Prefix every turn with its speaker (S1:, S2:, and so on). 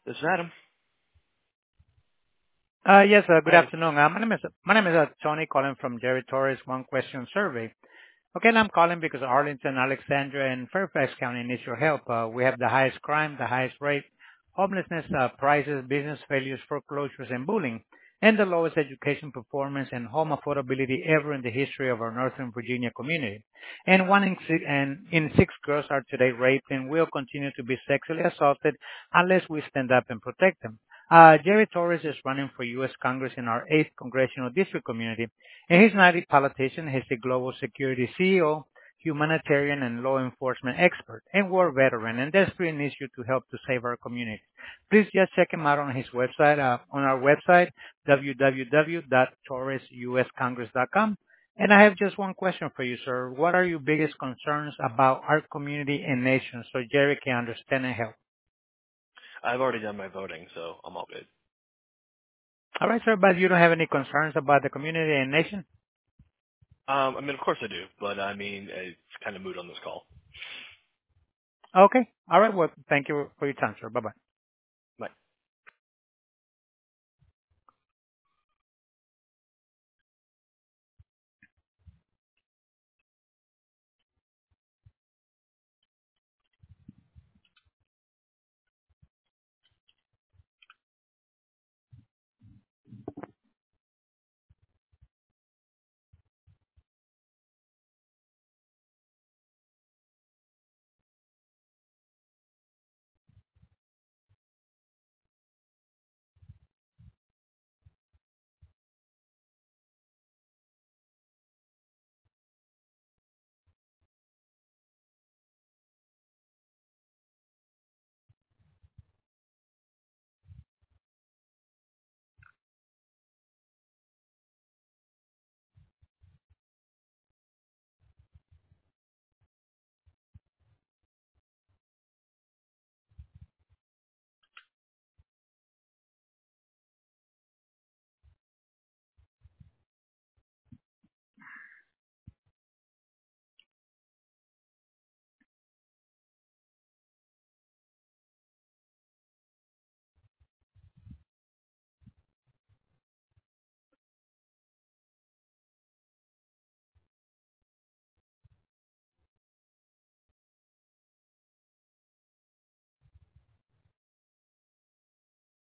S1: This is Adam.
S2: Yes, good
S1: Hi.
S2: afternoon. My name is Tony calling from Jerry Torres One Question Survey. Okay, and I'm calling because Arlington, Alexandria, and Fairfax County needs your help. We have the highest crime, the highest rate, homelessness, prices, business failures, foreclosures, and bullying, and the lowest education performance and home affordability ever in the history of our Northern Virginia community. And one in six girls are today raped and will continue to be sexually assaulted unless we stand up and protect them. Jerry Torres is running for U.S. Congress in our 8th Congressional District community, and he's not a politician. He's a global security CEO, humanitarian and law enforcement expert, and war veteran, and desperately needs you to help to save our community. Please just check him out on his website, on our website, www.torresuscongress.com. And I have just one question for you, sir. What are your biggest concerns about our community and nation so Jerry can understand and help?
S1: I've already done my voting, so I'm all good.
S2: All right, sir, but you don't have any concerns about the community and nation?
S1: Of course I do, but I mean, it's kind of moot on this call.
S2: Okay. All right. Well, thank you for your time, sir. Bye-bye.
S1: Bye.